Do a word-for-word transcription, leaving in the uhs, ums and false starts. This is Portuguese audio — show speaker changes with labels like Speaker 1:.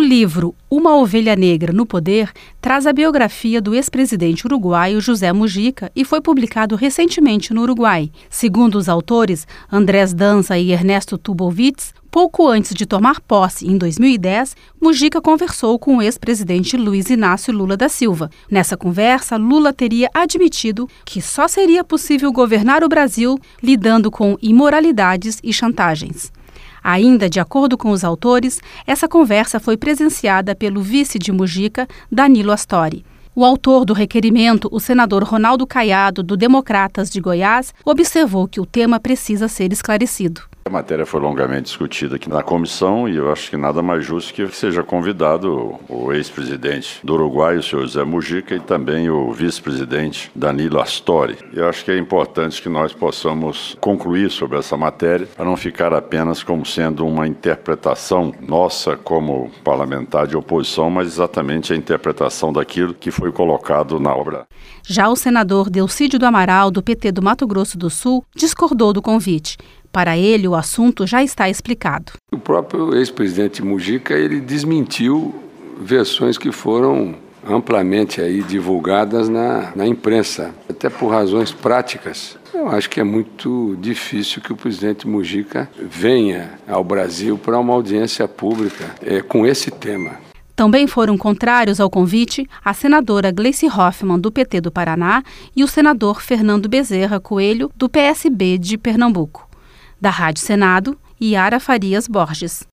Speaker 1: livro Uma Ovelha Negra no Poder traz a biografia do ex-presidente uruguaio José Mujica e foi publicado recentemente no Uruguai. Segundo os autores, Andrés Danza e Ernesto Tubowitz, pouco antes de tomar posse, em dois mil e dez, Mujica conversou com o ex-presidente Luiz Inácio Lula da Silva. Nessa conversa, Lula teria admitido que só seria possível governar o Brasil lidando com imoralidades e chantagens. Ainda de acordo com os autores, essa conversa foi presenciada pelo vice de Mujica, Danilo Astori. O autor do requerimento, o senador Ronaldo Caiado, do Democratas de Goiás, observou que o tema precisa ser esclarecido.
Speaker 2: A matéria foi longamente discutida aqui na comissão e eu acho que nada mais justo que seja convidado o ex-presidente do Uruguai, o senhor José Mujica, e também o vice-presidente Danilo Astori. Eu acho que é importante que nós possamos concluir sobre essa matéria para não ficar apenas como sendo uma interpretação nossa como parlamentar de oposição, mas exatamente a interpretação daquilo que foi colocado na obra.
Speaker 1: Já o senador Delcídio do Amaral, do P T do Mato Grosso do Sul, discordou do convite. Para ele, o assunto já está explicado.
Speaker 3: O próprio ex-presidente Mujica, ele desmentiu versões que foram amplamente aí divulgadas na, na imprensa, até por razões práticas. Eu acho que é muito difícil que o presidente Mujica venha ao Brasil para uma audiência pública é, com esse tema.
Speaker 1: Também foram contrários ao convite a senadora Gleice Hoffmann, do P T do Paraná, e o senador Fernando Bezerra Coelho, do P S B de Pernambuco. Da Rádio Senado, Yara Farias Borges.